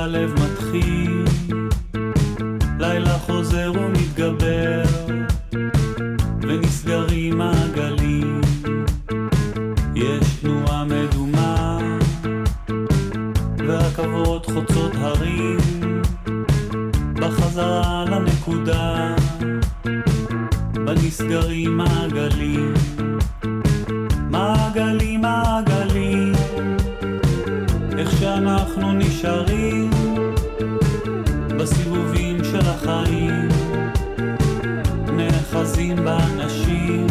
והלב מתחיל, לילה חוזר ומתגבר, ונסגרים מעגלים, יש תנועה מדומה, והכבוד חוצות הרים, בחזרה לנקודה, בנסגרים מעגלים, מעגלים מעגלים, איך שאנחנו נשארים בסיבובים של החיים, נאחזים באנשים,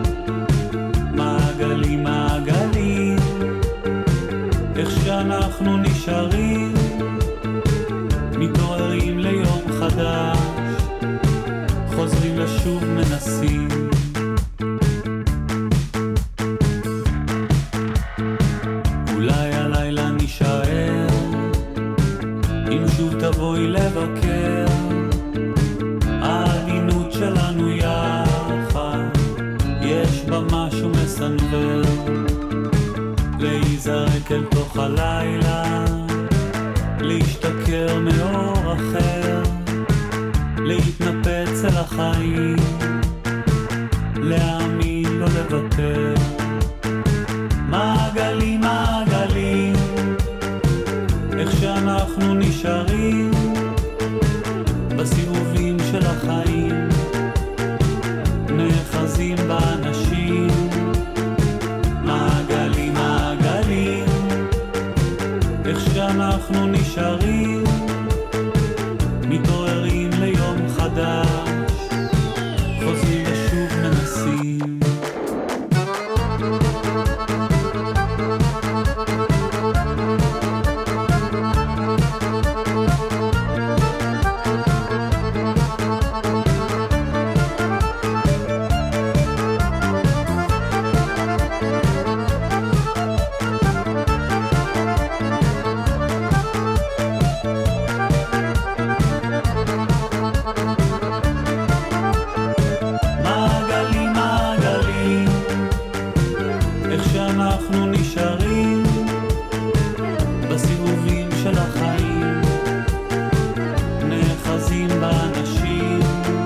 מעגלים מעגלים, איך שאנחנו נשארים, מתעוררים ליום חדש, חוזרים לשוב מנסים. אולי הלילה נשאר, אם שוב תבואי לבקר, העלינות שלנו יחד, יש בה משהו מסנבר, להיזרק אל תוך הלילה, להשתכר מאור אחר, להתנפץ אל החיים, להאמין לא לוותר, מעגלים מעגלים, איך שאנחנו נשארים בסיבובים של החיים, נאחזים באנשים, מעגלים מעגלים, איך שאנחנו נשארים, מתעוררים ליום חדש, חוזרים לשוב מנסים. אנחנו נשארים בסיבובים של החיים, נאחזים באנשים,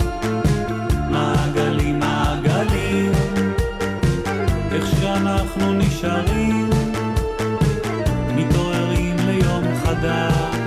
מעגלים מעגלים, איך שאנחנו נשארים, מתעוררים ליום חדש,